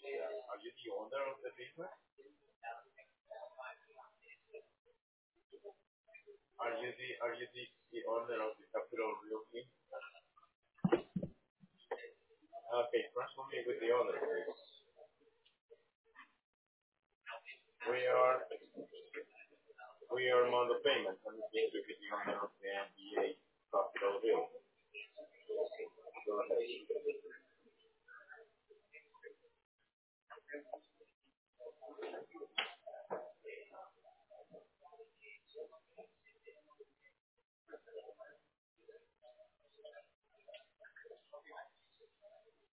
Are you the owner of the business? Are you the owner of the Capital Realty? Okay, transfer me with the owner, please. We are we are Mondo Payments, and we need to be the owner of the MBA Capital Realty. Go ahead.